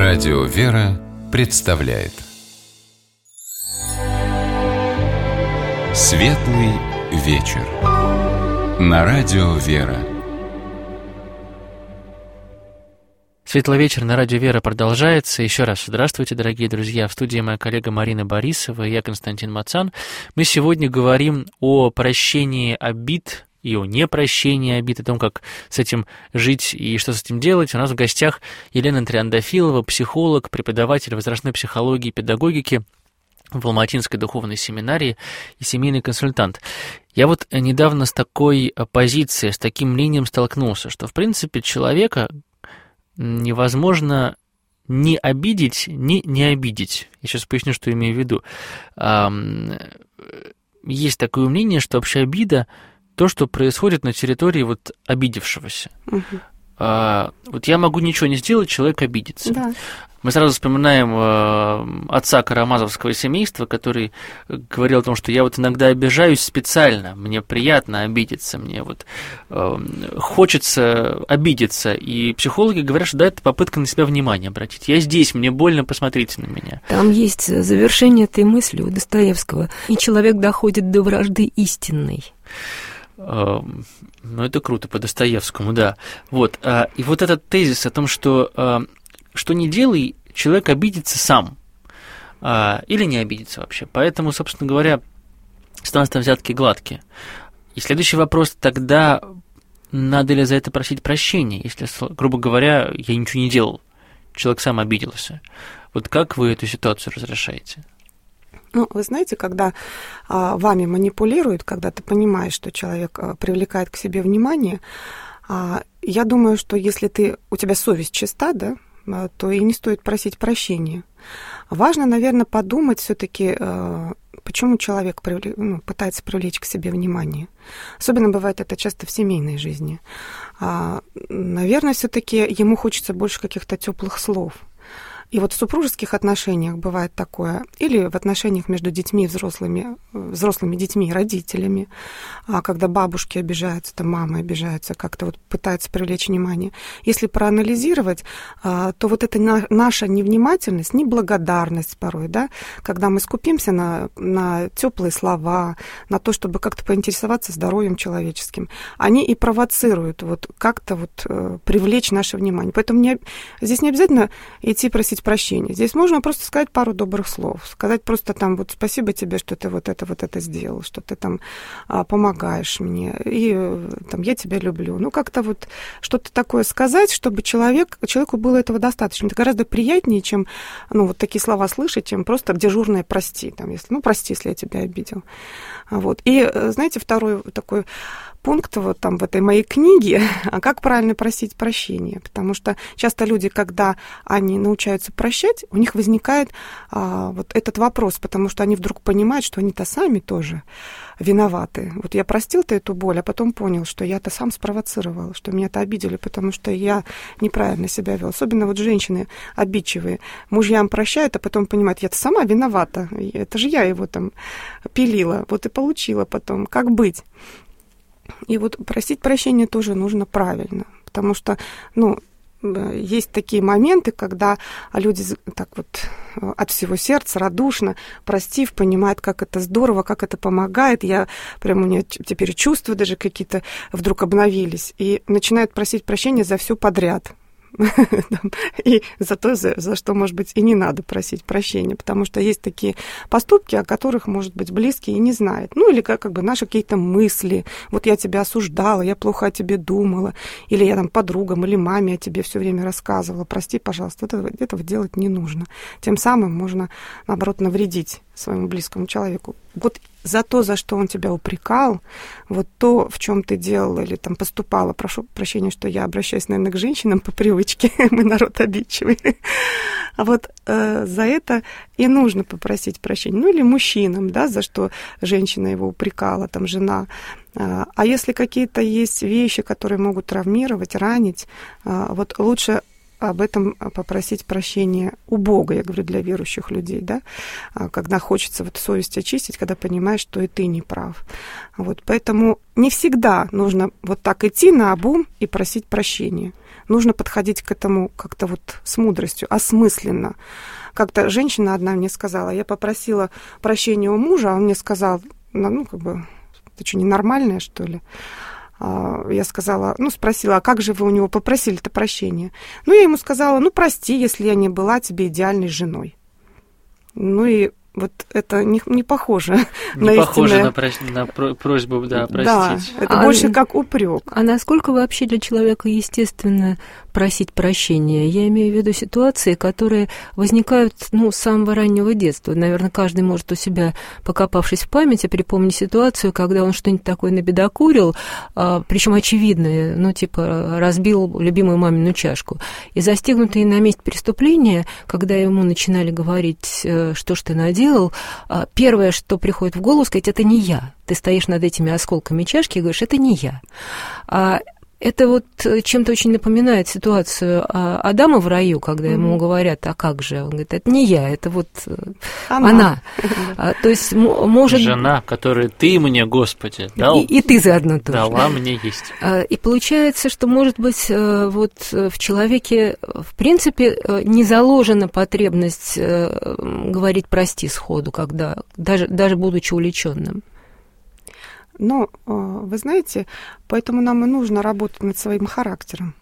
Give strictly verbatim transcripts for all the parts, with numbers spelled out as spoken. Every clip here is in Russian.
Радио «Вера» представляет Светлый вечер на Радио «Вера». Светлый вечер на Радио «Вера» продолжается. Еще раз здравствуйте, дорогие друзья. В студии моя коллега Марина Борисова и я, Константин Мацан. Мы сегодня говорим о прощении обид и о непрощении обид, о том, как с этим жить и что с этим делать. У нас в гостях Елена Триандафилова, психолог, преподаватель возрастной психологии и педагогики в Алматинской духовной семинарии и семейный консультант. Я вот недавно с такой позицией, с таким мнением столкнулся, что, в принципе, человека невозможно ни обидеть, ни не обидеть. Я сейчас поясню, что имею в виду. Есть такое мнение, что вообще обида — то, что происходит на территории вот обидевшегося. Угу. А, вот я могу ничего не сделать, человек обидится. Да. Мы сразу вспоминаем э, отца карамазовского семейства, который говорил о том, что я вот иногда обижаюсь специально, мне приятно обидеться, мне вот э, хочется обидеться. И психологи говорят, что да, это попытка на себя внимание обратить. Я здесь, мне больно, посмотрите на меня. Там есть завершение этой мысли у Достоевского. И человек доходит до вражды истинной. Ну, это круто, по Достоевскому, да. Вот. И вот этот тезис о том, что что не делай, человек обидится сам. Или не обидится вообще. Поэтому, собственно говоря, становятся взятки гладкие. И следующий вопрос тогда, надо ли за это просить прощения, если, грубо говоря, я ничего не делал, человек сам обиделся. Вот как вы эту ситуацию разрешаете? Ну, вы знаете, когда а, вами манипулируют, когда ты понимаешь, что человек а, привлекает к себе внимание, а, я думаю, что если ты, у тебя совесть чиста, да, а, то и не стоит просить прощения. Важно, наверное, подумать все-таки, а, почему человек привлек, ну, пытается привлечь к себе внимание. Особенно бывает это часто в семейной жизни. А, наверное, все-таки ему хочется больше каких-то теплых слов. И вот в супружеских отношениях бывает такое, или в отношениях между детьми и взрослыми, взрослыми детьми и родителями, когда бабушки обижаются, там мамы обижаются, как-то вот пытаются привлечь внимание. Если проанализировать, то вот эта наша невнимательность, неблагодарность порой, да, когда мы скупимся на, на теплые слова, на то, чтобы как-то поинтересоваться здоровьем человеческим, они и провоцируют вот как-то вот привлечь наше внимание. Поэтому не, здесь не обязательно идти просить прощения. Здесь можно просто сказать пару добрых слов, сказать просто там вот спасибо тебе, что ты вот это, вот это сделал, что ты там а, помогаешь мне, и там я тебя люблю. Ну, как-то вот что-то такое сказать, чтобы человек, человеку было этого достаточно. Это гораздо приятнее, чем, ну, вот такие слова слышать, чем просто дежурное «прости», там, если, ну, прости, если я тебя обидел. Вот. И, знаете, второй такой пункт вот там в этой моей книге, а как правильно просить прощения, потому что часто люди, когда они научаются прощать, у них возникает а, вот этот вопрос, потому что они вдруг понимают, что они-то сами тоже виноваты. Вот я простил-то эту боль, а потом понял, что я-то сам спровоцировал, что меня-то обидели, потому что я неправильно себя вел. Особенно вот женщины обидчивые. Мужьям прощают, а потом понимают, я-то сама виновата, это же я его там пилила, вот и получила потом. Как быть? И вот просить прощения тоже нужно правильно, потому что, ну, есть такие моменты, когда люди так вот от всего сердца, радушно, простив, понимают, как это здорово, как это помогает. Я прям, у меня теперь чувства даже какие-то вдруг обновились, и начинают просить прощения за все подряд. И за то, за, за что, может быть, и не надо просить прощения, потому что есть такие поступки, о которых, может быть, близкие и не знают. Ну, или как, как бы наши какие-то мысли. Вот я тебя осуждала, я плохо о тебе думала, или я там подругам или маме о тебе все время рассказывала. Прости, пожалуйста, вот этого, этого делать не нужно. Тем самым можно, наоборот, навредить своему близкому человеку. Вот за то, за что он тебя упрекал, вот то, в чем ты делала или там поступала, прошу прощения, что я обращаюсь, наверное, к женщинам по привычке, мы народ обидчивый, а вот э, за это и нужно попросить прощения. Ну или мужчинам, да, за что женщина его упрекала, там, жена. А, а если какие-то есть вещи, которые могут травмировать, ранить, а, вот лучше об этом попросить прощения у Бога, я говорю, для верующих людей, да, когда хочется вот совесть очистить, когда понимаешь, что и ты не прав. Вот, поэтому не всегда нужно вот так идти наобум и просить прощения. Нужно подходить к этому как-то вот с мудростью, осмысленно. Как-то женщина одна мне сказала, я попросила прощения у мужа, а он мне сказал, ну, как бы, ты что, ненормальная, что ли? Я сказала, ну, спросила, а как же вы у него попросили-то прощения? Ну, я ему сказала, ну, прости, если я не была тебе идеальной женой. Ну, и вот это не, не похоже не на похоже истинное... на, прос... на про... просьбу, да, простить. Да, это а, больше как упрек. А насколько вообще для человека естественно просить прощения? Я имею в виду ситуации, которые возникают, ну, с самого раннего детства. Наверное, каждый может у себя, покопавшись в памяти, припомнить ситуацию, когда он что-нибудь такое набедокурил, а, причем очевидное, ну, типа разбил любимую мамину чашку. И застигнутый на месте преступления, когда ему начинали говорить, что ж ты наделал, первое, что приходит в голову, сказать, это не я. Ты стоишь над этими осколками чашки и говоришь, это не я. А это вот чем-то очень напоминает ситуацию Адама в раю, когда mm-hmm. ему говорят, а как же? Он говорит, это не я, это вот она. она. А, то есть, может... Жена, которую ты мне, Господи, дал. И, и ты заодно тоже. Дала мне есть. А, и получается, что, может быть, вот в человеке, в принципе, не заложена потребность говорить «прости» сходу, когда, даже, даже будучи увлеченным. Но, вы знаете, поэтому нам и нужно работать над своим характером.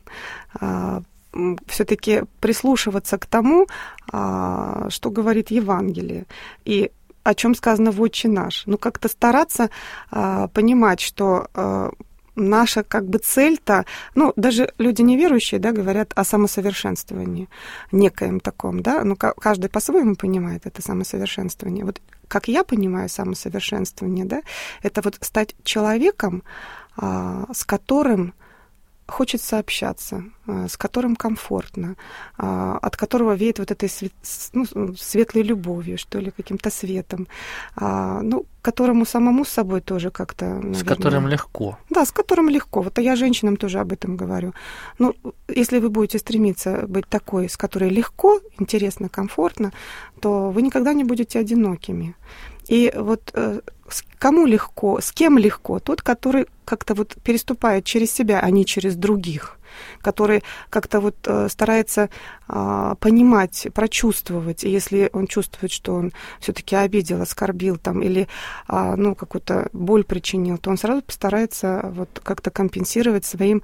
Все-таки прислушиваться к тому, что говорит Евангелие, и о чем сказано в «Отче наш». Ну, как-то стараться понимать, что наша как бы цель-то, ну, даже люди неверующие, да, говорят о самосовершенствовании некоем таком, да, ну, каждый по-своему понимает это самосовершенствование. Вот как я понимаю самосовершенствование, да, это вот стать человеком, с которым хочется общаться, с которым комфортно, от которого веет вот этой свет, ну, светлой любовью, что ли, каким-то светом, ну, которому самому с собой тоже как-то, наверное... С которым легко. Да, с которым легко. Вот я женщинам тоже об этом говорю. Ну, если вы будете стремиться быть такой, с которой легко, интересно, комфортно, то вы никогда не будете одинокими. И вот кому легко, с кем легко? Тот, который как-то вот переступает через себя, а не через других, который как-то вот старается понимать, прочувствовать, и если он чувствует, что он все-таки обидел, оскорбил там, или ну, какую-то боль причинил, то он сразу постарается вот как-то компенсировать своим,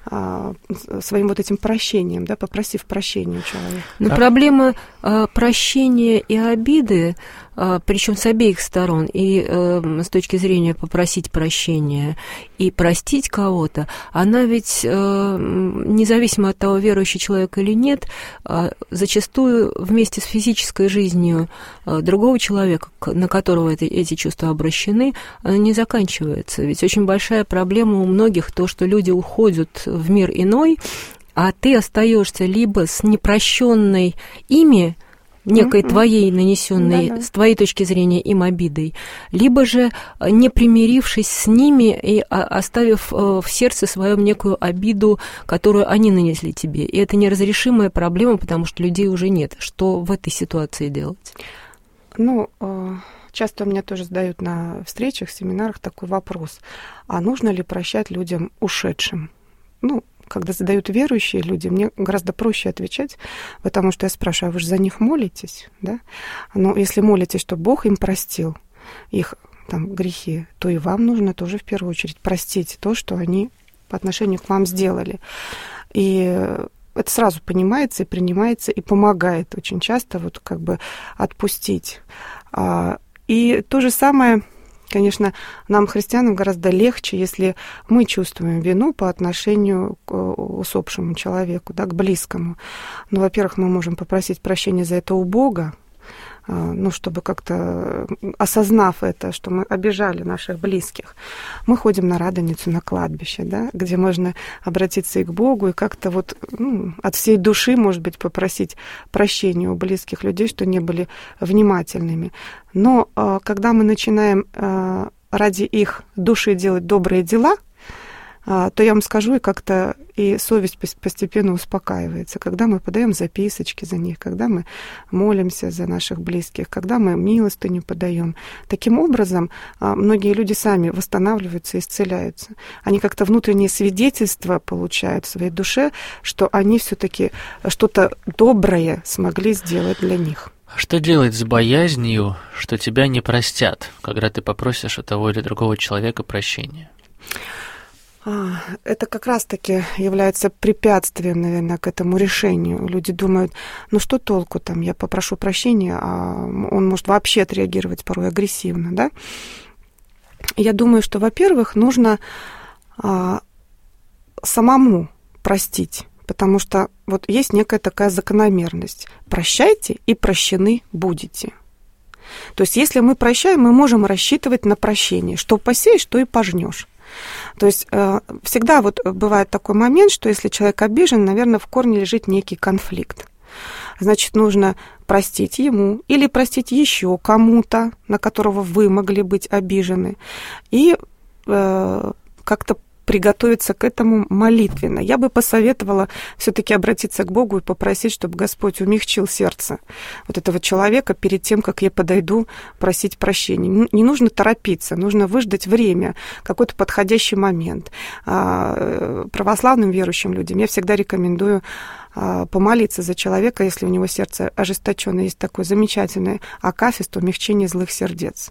своим вот этим прощением, да, попросив прощения у человека. Но а? проблема прощения и обиды, причем с обеих сторон, и с точки зрения попросить прощения и простить кого-то, она ведь, независимо от того, верующий человек или нет, зачастую вместе с физической жизнью другого человека, на которого эти, эти чувства обращены, не заканчивается. Ведь очень большая проблема у многих то, что люди уходят в мир иной, а ты остаешься либо с непрощенной ими некой mm-hmm. твоей нанесенной, да-да. с твоей точки зрения, им обидой, либо же не примирившись с ними и оставив в сердце своем некую обиду, которую они нанесли тебе. И это неразрешимая проблема, потому что людей уже нет. Что в этой ситуации делать? Ну, часто меня тоже задают на встречах, семинарах такой вопрос. А нужно ли прощать людям ушедшим? Ну, когда задают верующие люди, мне гораздо проще отвечать, потому что я спрашиваю, а вы же за них молитесь, да? Но если молитесь, что Бог им простил их там грехи, то и вам нужно тоже в первую очередь простить то, что они по отношению к вам сделали. И это сразу понимается и принимается, и помогает очень часто вот как бы отпустить. И то же самое... Конечно, нам, христианам, гораздо легче, если мы чувствуем вину по отношению к усопшему человеку, да, к близкому. Ну, во-первых, мы можем попросить прощения за это у Бога, ну, чтобы как-то, осознав это, что мы обижали наших близких, мы ходим на Радоницу, на кладбище, да, где можно обратиться и к Богу, и как-то вот ну, от всей души, может быть, попросить прощения у близких людей, что не были внимательными. Но когда мы начинаем ради их души делать добрые дела, то я вам скажу, и как-то и совесть постепенно успокаивается. Когда мы подаем записочки за них, когда мы молимся за наших близких, когда мы милостыню подаем. Таким образом, многие люди сами восстанавливаются и исцеляются. Они как-то внутреннее свидетельство получают в своей душе, что они все-таки что-то доброе смогли сделать для них. Что делать с боязнью, что тебя не простят, когда ты попросишь у того или другого человека прощения? Это как раз-таки является препятствием, наверное, к этому решению. Люди думают, ну что толку там, я попрошу прощения, а он может вообще отреагировать порой агрессивно, да? Я думаю, что, во-первых, нужно а, самому простить, потому что вот есть некая такая закономерность. Прощайте и прощены будете. То есть если мы прощаем, мы можем рассчитывать на прощение. Что посеешь, то и пожнешь. То есть э, всегда вот бывает такой момент, что если человек обижен, наверное, в корне лежит некий конфликт. Значит, нужно простить ему или простить еще кому-то, на которого вы могли быть обижены, и э, как-то приготовиться к этому молитвенно. Я бы посоветовала все-таки обратиться к Богу и попросить, чтобы Господь умягчил сердце вот этого человека перед тем, как я подойду просить прощения. Не нужно торопиться, нужно выждать время, какой-то подходящий момент. Православным верующим людям я всегда рекомендую помолиться за человека, если у него сердце ожесточено. Есть такой замечательный акафист «Умягчение злых сердец».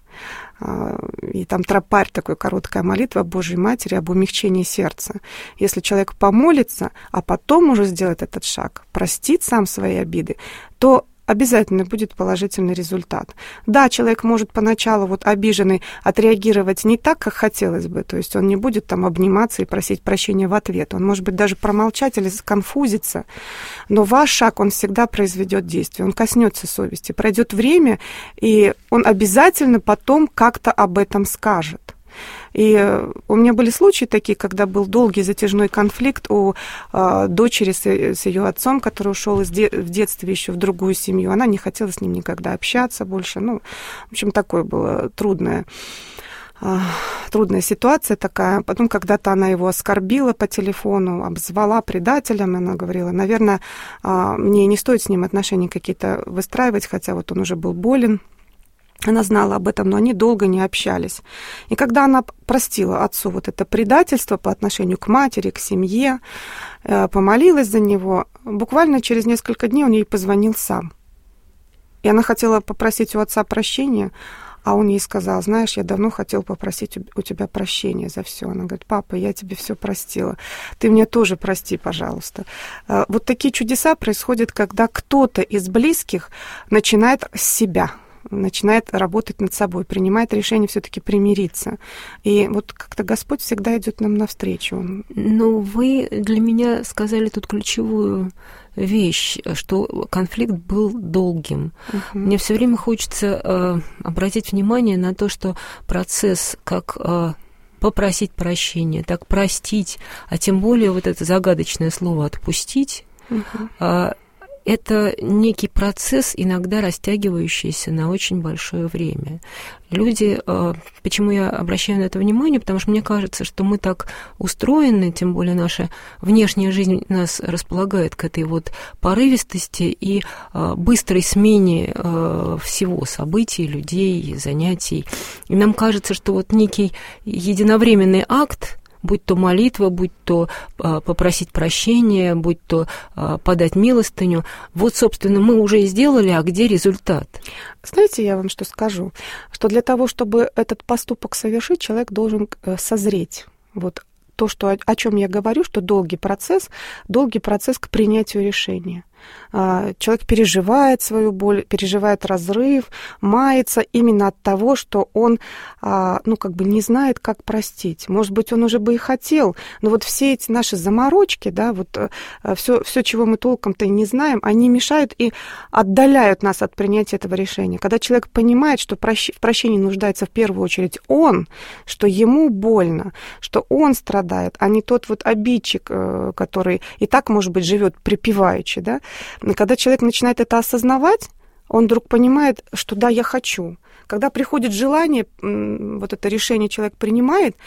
И там тропарь, такой короткая молитва Божьей Матери об умягчении сердца. Если человек помолится, а потом уже сделает этот шаг, простит сам свои обиды, то обязательно будет положительный результат. Да, человек может поначалу вот обиженный отреагировать не так, как хотелось бы, то есть он не будет там обниматься и просить прощения в ответ, он может быть даже промолчать или сконфузиться, но ваш шаг, он всегда произведет действие, он коснется совести, пройдет время, и он обязательно потом как-то об этом скажет. И у меня были случаи такие, когда был долгий затяжной конфликт у э, дочери с, с ее отцом, который ушел из де- в детстве еще в другую семью. Она не хотела с ним никогда общаться больше. Ну, в общем, такое было трудное. Трудная ситуация такая. Потом когда-то она его оскорбила по телефону, обозвала предателем. Она говорила, наверное, мне не стоит с ним отношения какие-то выстраивать, хотя вот он уже был болен. Она знала об этом, но они долго не общались. И когда она простила отцу вот это предательство по отношению к матери, к семье, помолилась за него, буквально через несколько дней он ей позвонил сам. И она хотела попросить у отца прощения, а он ей сказал, знаешь, я давно хотел попросить у тебя прощения за все. Она говорит, папа, я тебе все простила, ты мне тоже прости, пожалуйста. Вот такие чудеса происходят, когда кто-то из близких начинает с себя, начинает работать над собой, принимает решение все-таки примириться. И вот как-то Господь всегда идет нам навстречу. Ну, вы для меня сказали тут ключевую вещь, что конфликт был долгим. Uh-huh. Мне все время хочется э, обратить внимание на то, что процесс как э, попросить прощения, так простить, а тем более вот это загадочное слово «отпустить», uh-huh. э, это некий процесс, иногда растягивающийся на очень большое время. Люди, почему я обращаю на это внимание, потому что мне кажется, что мы так устроены, тем более наша внешняя жизнь нас располагает к этой вот порывистости и быстрой смене всего, событий, людей, занятий. И нам кажется, что вот некий единовременный акт, будь то молитва, будь то а, попросить прощения, будь то а, подать милостыню. Вот, собственно, мы уже и сделали, а где результат? Знаете, я вам что скажу? Что для того, чтобы этот поступок совершить, человек должен созреть. Вот то, что, о чем я говорю, что долгий процесс, долгий процесс к принятию решения. Человек переживает свою боль, переживает разрыв, мается именно от того, что он, ну, как бы не знает, как простить. Может быть, он уже бы и хотел, но вот все эти наши заморочки, да, вот все, все, чего мы толком-то и не знаем, они мешают и отдаляют нас от принятия этого решения. Когда человек понимает, что в прощении нуждается в первую очередь он, что ему больно, что он страдает, а не тот вот обидчик, который и так, может быть, живет припеваючи, да. Когда человек начинает это осознавать, он вдруг понимает, что да, я хочу. Когда приходит желание, вот это решение человек принимает,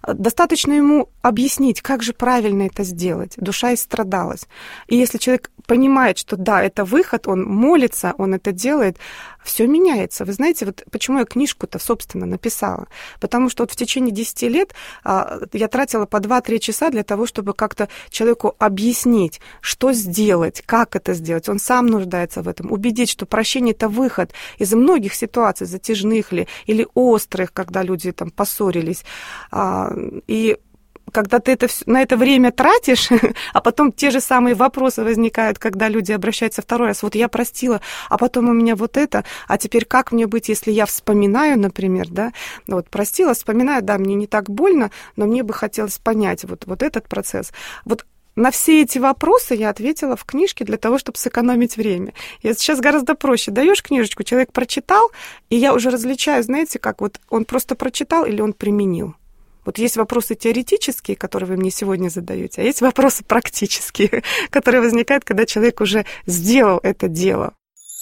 Достаточно ему объяснить, как же правильно это сделать. Душа истрадалась. И если человек понимает, что да, это выход, он молится, он это делает, все меняется. Вы знаете, вот почему я книжку-то, собственно, написала? Потому что вот в течение десяти лет а, я тратила по два-три часа для того, чтобы как-то человеку объяснить, что сделать, как это сделать. Он сам нуждается в этом. Убедить, что прощение – это выход из многих ситуаций, затяжных ли, или острых, когда люди там поссорились. А, и когда ты это, на это время тратишь, а потом те же самые вопросы возникают, когда люди обращаются второй раз. Вот я простила, а потом у меня вот это, а теперь как мне быть, если я вспоминаю, например, да, вот простила, вспоминаю, да, мне не так больно, но мне бы хотелось понять вот, вот этот процесс. Вот на все эти вопросы я ответила в книжке для того, чтобы сэкономить время. Я сейчас гораздо проще. Даешь книжечку, человек прочитал, и я уже различаю, знаете, как вот он просто прочитал или он применил. Вот есть вопросы теоретические, которые вы мне сегодня задаете, а есть вопросы практические, которые возникают, когда человек уже сделал это дело.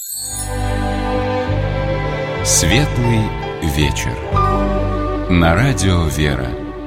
Светлый вечер. На радио «Вера».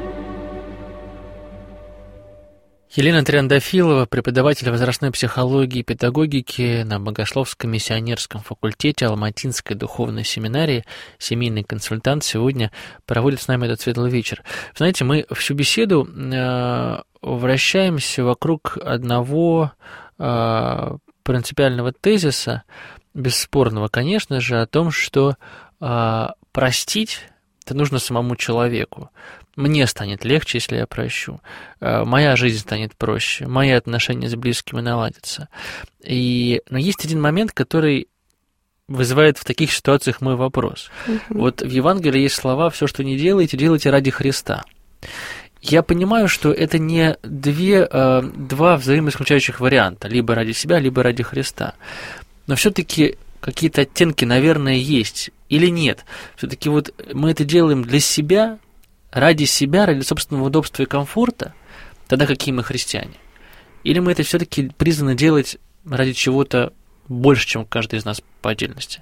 Елена Триандафилова, преподаватель возрастной психологии и педагогики на Богословском миссионерском факультете Алматинской духовной семинарии, семейный консультант, сегодня проводит с нами этот светлый вечер. Знаете, мы всю беседу э, вращаемся вокруг одного э, принципиального тезиса, бесспорного, конечно же, о том, что э, простить это нужно самому человеку. Мне станет легче, если я прощу. Моя жизнь станет проще, мои отношения с близкими наладятся. И... Но есть один момент, который вызывает в таких ситуациях мой вопрос. Uh-huh. Вот в Евангелии есть слова «все, что не делаете, делайте ради Христа». Я понимаю, что это не две, два взаимоисключающих варианта, либо ради себя, либо ради Христа. Но все-таки какие-то оттенки, наверное, есть или нет. Все-таки вот мы это делаем для себя, ради себя, ради собственного удобства и комфорта, тогда какие мы христиане? Или мы это все-таки призваны делать ради чего-то больше, чем каждый из нас по отдельности?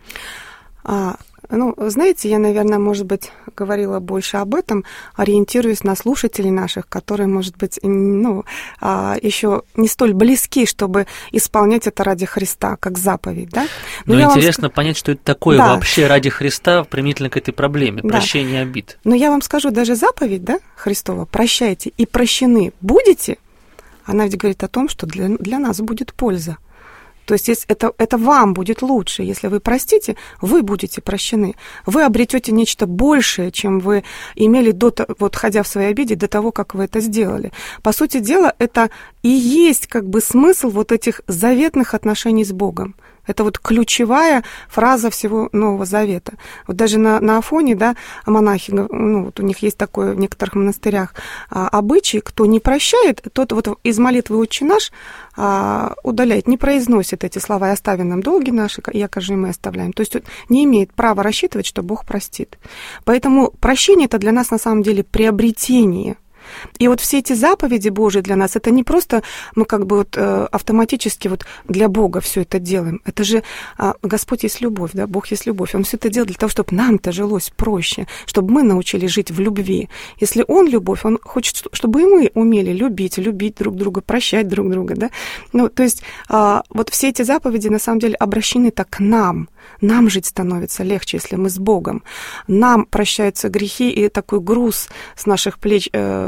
А, ну, знаете, я, наверное, может быть, говорила больше об этом, ориентируясь на слушателей наших, которые, может быть, ну, а, еще не столь близки, чтобы исполнять это ради Христа, как заповедь, да? Но, Но интересно вам... понять, что это такое да. вообще ради Христа применительно к этой проблеме, да. прощение обид. Но я вам скажу, даже заповедь, да, Христова, прощайте и прощены будете, она ведь говорит о том, что для, для нас будет польза. То есть если это, это вам будет лучше. Если вы простите, вы будете прощены. Вы обретете нечто большее, чем вы имели, до, вот, ходя в своей обиде, до того, как вы это сделали. По сути дела, это и есть как бы смысл вот этих заветных отношений с Богом. Это вот ключевая фраза всего Нового Завета. Вот даже на, на Афоне, да, монахи, ну, вот у них есть такое в некоторых монастырях а, обычай, кто не прощает, тот вот из молитвы «Отче наш» а, удаляет, не произносит эти слова «И оставим нам долги наши, и окажи мы оставляем». То есть не имеет права рассчитывать, что Бог простит. Поэтому прощение – это для нас на самом деле приобретение. И вот все эти заповеди Божьи для нас, это не просто мы как бы вот э, автоматически вот для Бога все это делаем. Это же э, Господь есть любовь, да, Бог есть любовь. Он все это делает для того, чтобы нам-то жилось проще, чтобы мы научились жить в любви. Если Он любовь, Он хочет, чтобы и мы умели любить, любить друг друга, прощать друг друга, да. Ну, то есть э, вот все эти заповеди на самом деле обращены-то к нам. Нам жить становится легче, если мы с Богом. Нам прощаются грехи, и такой груз с наших плеч,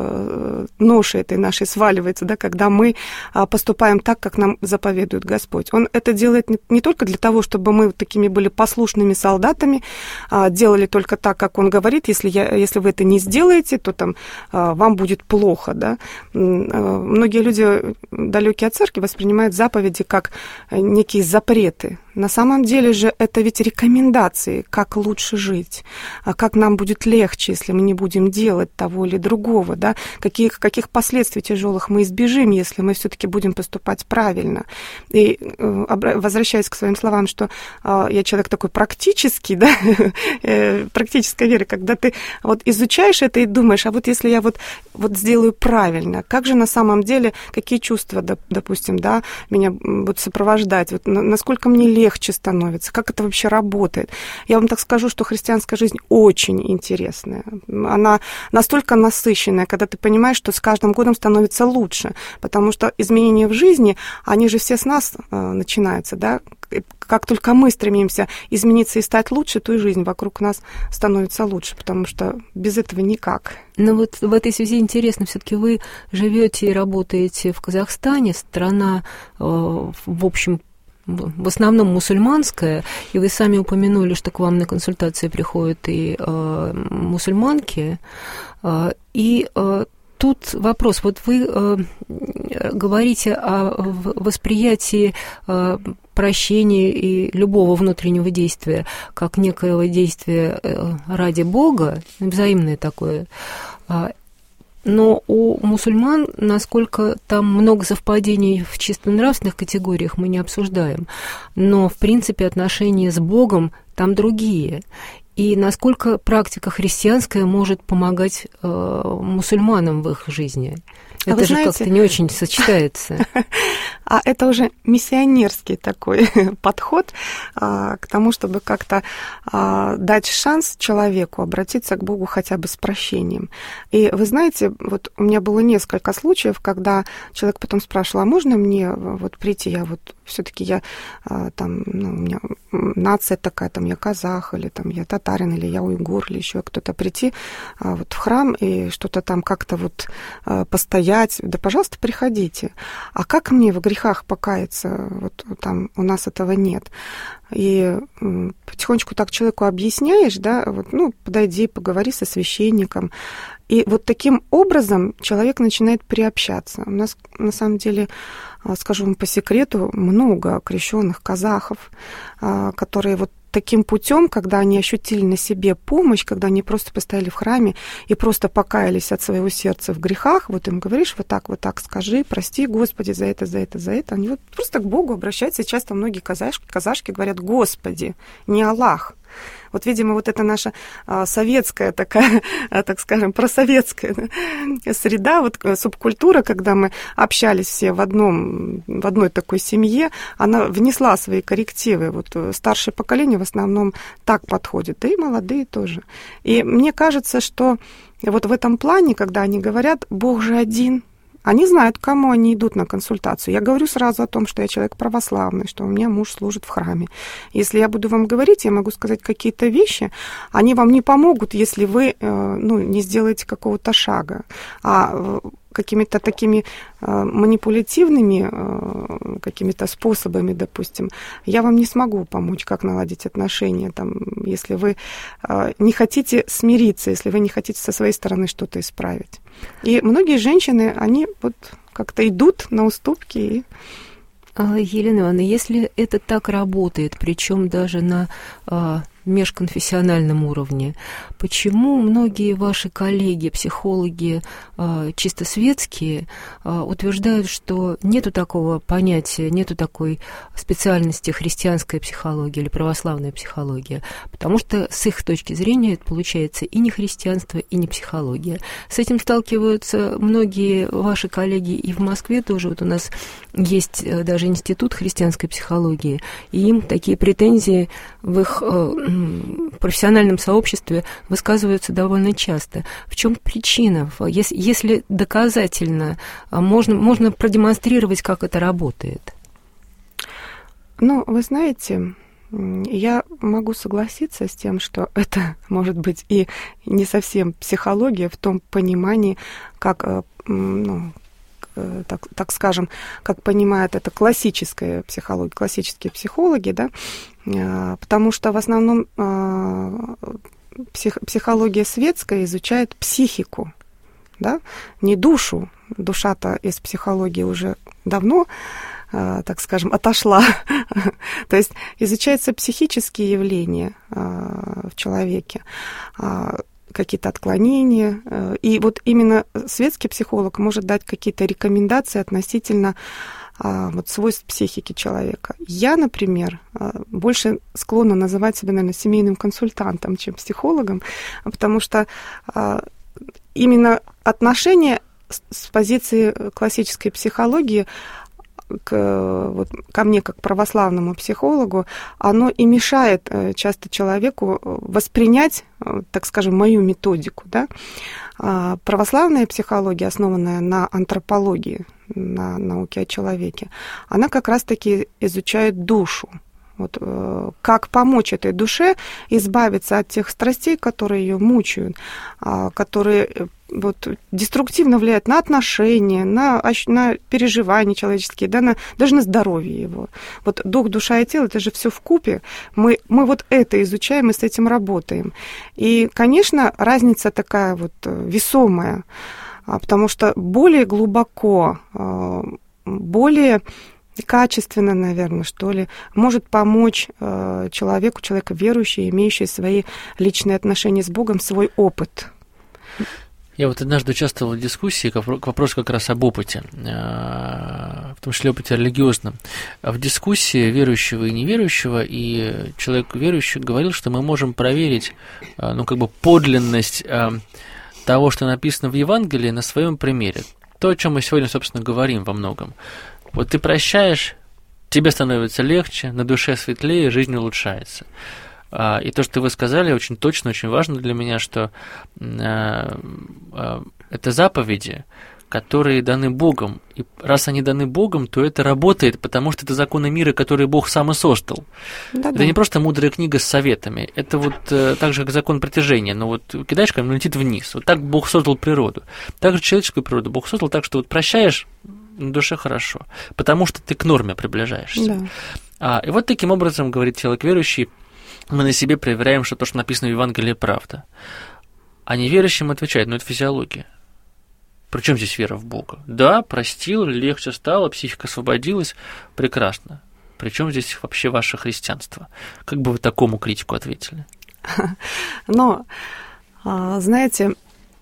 э, ноши этой нашей сваливается, да, когда мы э, поступаем так, как нам заповедует Господь. Он это делает не, не только для того, чтобы мы вот такими были послушными солдатами, э, делали только так, как Он говорит. Если, я, если вы это не сделаете, то там, э, вам будет плохо. Да? Э, многие люди, далекие от церкви, воспринимают заповеди как некие запреты. На самом деле же это ведь рекомендации, как лучше жить, как нам будет легче, если мы не будем делать того или другого, да? каких, каких последствий тяжелых мы избежим, если мы все-таки будем поступать правильно. И возвращаясь к своим словам, что я человек такой практический, да? практической веры, когда ты вот изучаешь это и думаешь, а вот если я вот, вот сделаю правильно, как же на самом деле, какие чувства, допустим, да, меня будут сопровождать, вот насколько мне легче, легче становится, как это вообще работает. Я вам так скажу, что христианская жизнь очень интересная. Она настолько насыщенная, когда ты понимаешь, что с каждым годом становится лучше, потому что изменения в жизни, они же все с нас э, начинаются, да. Как только мы стремимся измениться и стать лучше, то и жизнь вокруг нас становится лучше, потому что без этого никак. Но вот в этой связи интересно, все-таки вы живете и работаете в Казахстане, страна, э, в общем, в основном мусульманская, и вы сами упомянули, что к вам на консультации приходят и э, мусульманки, э, и э, тут вопрос, вот вы э, говорите о восприятии э, прощения и любого внутреннего действия как некоего действия э, ради Бога, взаимное такое, э, но у мусульман, насколько там много совпадений в чисто нравственных категориях, мы не обсуждаем, но, в принципе, отношения с Богом там другие. И насколько практика христианская может помогать э, мусульманам в их жизни? А это же знаете, как-то не очень сочетается. А это уже миссионерский такой подход а, к тому, чтобы как-то а, дать шанс человеку обратиться к Богу хотя бы с прощением. И вы знаете, вот у меня было несколько случаев, когда человек потом спрашивал, а можно мне вот прийти, я вот все-таки я а, там, ну, у меня нация такая, там я казах, или там я татарин, или я уйгур, или еще кто-то прийти а, вот в храм и что-то там как-то вот а, постоять. Да, пожалуйста, приходите. А как мне в грехах покаяться? Вот там у нас этого нет. И потихонечку так человеку объясняешь, да, вот, ну, подойди, поговори со священником. И вот таким образом человек начинает приобщаться. У нас, на самом деле, скажу вам по секрету, много крещенных казахов, которые вот таким путем, когда они ощутили на себе помощь, когда они просто постояли в храме и просто покаялись от своего сердца в грехах, вот им говоришь, вот так, вот так скажи, прости, Господи, за это, за это, за это. Они вот просто к Богу обращаются. И часто многие казашки, казашки говорят Господи, не Аллах. Вот, видимо, вот это наша а, советская такая, а, так скажем, просоветская, да, среда, вот субкультура, когда мы общались все в, одном, в одной такой семье, она внесла свои коррективы. Вот старшее поколение в основном так подходит, да и молодые тоже. И мне кажется, что вот в этом плане, когда они говорят «Бог же один», они знают, к кому они идут на консультацию. Я говорю сразу о том, что я человек православный, что у меня муж служит в храме. Если я буду вам говорить, я могу сказать какие-то вещи, они вам не помогут, если вы ну, не сделаете какого-то шага. А какими-то такими манипулятивными какими-то способами, допустим, я вам не смогу помочь, как наладить отношения, там, если вы не хотите смириться, если вы не хотите со своей стороны что-то исправить. И многие женщины, они вот как-то идут на уступки. И... Елена Ивановна, если это так работает, причем даже на межконфессиональном уровне, почему многие ваши коллеги, психологи, чисто светские, утверждают, что нету такого понятия, нету такой специальности христианская психология или православная психология? Потому что с их точки зрения это получается и не христианство, и не психология. С этим сталкиваются многие ваши коллеги и в Москве тоже. Вот у нас есть даже институт христианской психологии, и им такие претензии в их профессиональном сообществе высказываются довольно часто. В чем причина? Если, если доказательно, можно, можно продемонстрировать, как это работает? Ну, вы знаете, я могу согласиться с тем, что это может быть и не совсем психология в том понимании, как, ну, Так, так скажем, как понимают это классическая психология, классические психологи, да, потому что в основном псих, психология светская изучает психику, да, не душу. Душа-то из психологии уже давно, так скажем, отошла. То есть изучаются психические явления в человеке, какие-то отклонения. И вот именно светский психолог может дать какие-то рекомендации относительно вот, свойств психики человека. Я, например, больше склонна называть себя, наверное, семейным консультантом, чем психологом, потому что именно отношения с позиции классической психологии, к, вот, ко мне как православному психологу, оно и мешает часто человеку воспринять, так скажем, мою методику. Да? Православная психология, основанная на антропологии, на науке о человеке, она как раз-таки изучает душу. Вот, как помочь этой душе избавиться от тех страстей, которые ее мучают, которые вот, деструктивно влияют на отношения, на, на переживания человеческие, да, на, даже на здоровье его. Вот дух, душа и тело, это же все вкупе. Мы, мы вот это изучаем и с этим работаем. И, конечно, разница такая вот весомая, потому что более глубоко, более качественно, наверное, что ли, может помочь э, человеку, человеку верующий, имеющий свои личные отношения с Богом, свой опыт. Я вот однажды участвовал в дискуссии, к вопросу как раз об опыте, в том числе опыте религиозном. В дискуссии верующего и неверующего, и человек верующий говорил, что мы можем проверить, ну, как бы подлинность того, что написано в Евангелии, на своем примере. То, о чем мы сегодня, собственно, говорим во многом. Вот ты прощаешь, тебе становится легче, на душе светлее, жизнь улучшается. И то, что вы сказали, очень точно, очень важно для меня, что это заповеди, которые даны Богом. И раз они даны Богом, то это работает, потому что это законы мира, которые Бог сам и создал. Да-да. Это не просто мудрая книга с советами, это вот так же, как закон притяжения. Но вот кидаешь камень, летит вниз. Вот так Бог создал природу. Так же человеческую природу Бог создал так, что вот прощаешь, на душе хорошо, потому что ты к норме приближаешься. Да. А, и вот таким образом, говорит человек верующий, мы на себе проверяем, что то, что написано в Евангелии, правда. А неверующим отвечает, ну это физиология. Причем здесь вера в Бога? Да, простил, легче стало, психика освободилась, прекрасно. Причем здесь вообще ваше христианство? Как бы вы такому критику ответили? Но, знаете,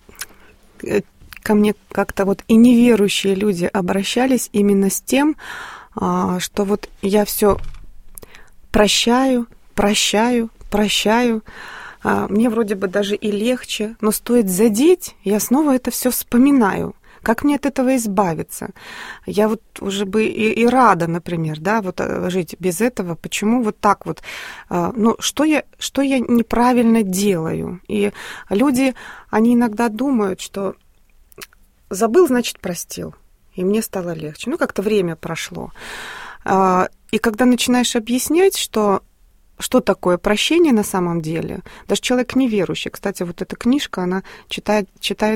ко мне как-то вот и неверующие люди обращались именно с тем, что вот я все прощаю, прощаю, прощаю. Мне вроде бы даже и легче, но стоит задеть, я снова это все вспоминаю. Как мне от этого избавиться? Я вот уже бы и, и рада, например, да, вот жить без этого. Почему вот так вот? Ну, что я, что я неправильно делаю? И люди, они иногда думают, что забыл, значит, простил, и мне стало легче. Ну, как-то время прошло. И когда начинаешь объяснять, что что такое прощение на самом деле, даже человек неверующий, кстати, вот эта книжка, она читает, читает